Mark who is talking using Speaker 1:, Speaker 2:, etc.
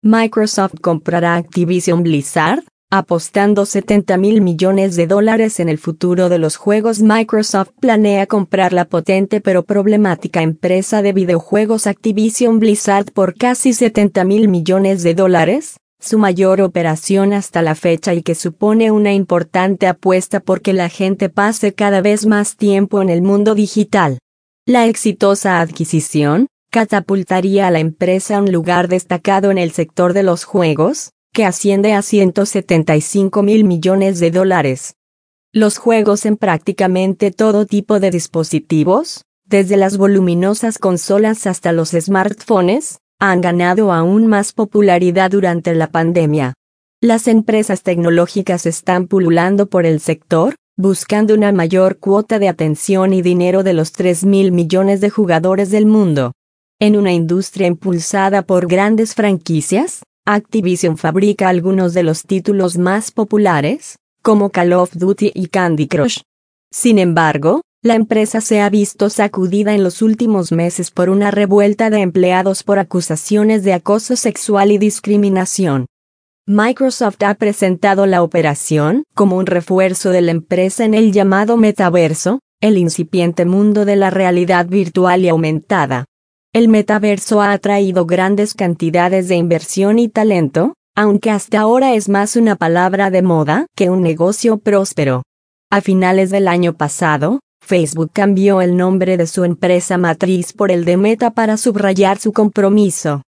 Speaker 1: Microsoft comprará Activision Blizzard, apostando $70.000 millones en el futuro de los juegos. Microsoft planea comprar la potente pero problemática empresa de videojuegos Activision Blizzard por casi $70.000 millones, su mayor operación hasta la fecha, y que supone una importante apuesta porque la gente pase cada vez más tiempo en el mundo digital. La exitosa adquisición catapultaría a la empresa a un lugar destacado en el sector de los juegos, que asciende a $175.000 millones. Los juegos en prácticamente todo tipo de dispositivos, desde las voluminosas consolas hasta los smartphones, han ganado aún más popularidad durante la pandemia. Las empresas tecnológicas están pululando por el sector, buscando una mayor cuota de atención y dinero de los 3.000 millones de jugadores del mundo. En una industria impulsada por grandes franquicias, Activision fabrica algunos de los títulos más populares, como Call of Duty y Candy Crush. Sin embargo, la empresa se ha visto sacudida en los últimos meses por una revuelta de empleados por acusaciones de acoso sexual y discriminación. Microsoft ha presentado la operación como un refuerzo de la empresa en el llamado metaverso, el incipiente mundo de la realidad virtual y aumentada. El metaverso ha atraído grandes cantidades de inversión y talento, aunque hasta ahora es más una palabra de moda que un negocio próspero. A finales del año pasado, Facebook cambió el nombre de su empresa matriz por el de Meta para subrayar su compromiso